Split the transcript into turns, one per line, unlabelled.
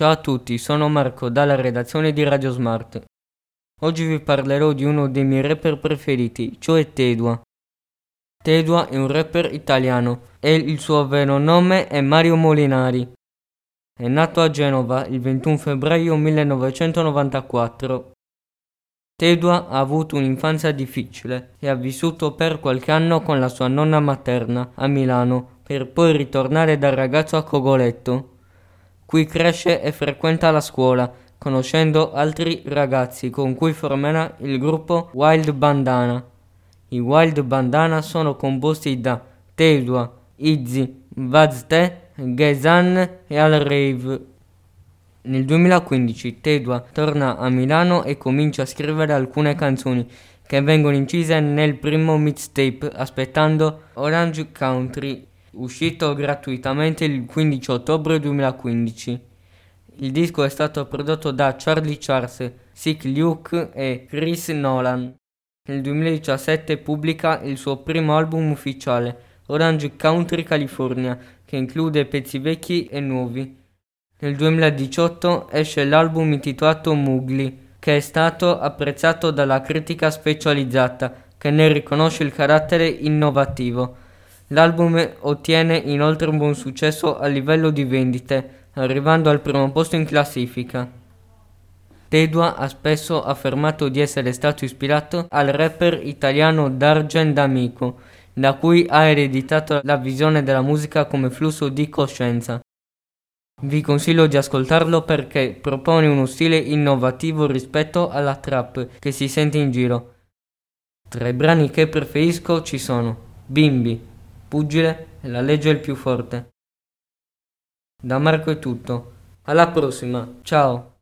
Ciao a tutti, sono Marco dalla redazione di Radio Smart. Oggi vi parlerò di uno dei miei rapper preferiti, cioè Tedua. Tedua è un rapper italiano e il suo vero nome è Mario Molinari. È nato a Genova il 21 febbraio 1994. Tedua ha avuto un'infanzia difficile e ha vissuto per qualche anno con la sua nonna materna a Milano, per poi ritornare da ragazzo a Cogoletto. Qui cresce e frequenta la scuola, conoscendo altri ragazzi con cui formerà il gruppo Wild Bandana. I Wild Bandana sono composti da Tedua, Izzy, Vaz-Te, Ghezan e Al Rave. Nel 2015 Tedua torna a Milano e comincia a scrivere alcune canzoni che vengono incise nel primo mixtape Aspettando Orange Country, uscito gratuitamente il 15 ottobre 2015. Il disco è stato prodotto da Charlie Charles, Sick Luke e Chris Nolan. Nel 2017 pubblica il suo primo album ufficiale, Orange Country California, che include pezzi vecchi e nuovi. Nel 2018 esce l'album intitolato Mowgli, che è stato apprezzato dalla critica specializzata, che ne riconosce il carattere innovativo. L'album ottiene inoltre un buon successo a livello di vendite, arrivando al primo posto in classifica. Tedua ha spesso affermato di essere stato ispirato al rapper italiano Dargen D'Amico, da cui ha ereditato la visione della musica come flusso di coscienza. Vi consiglio di ascoltarlo perché propone uno stile innovativo rispetto alla trap che si sente in giro. Tra i brani che preferisco ci sono Bimbi, Pugile e La legge è il più forte. Da Marco è tutto. Alla prossima, ciao!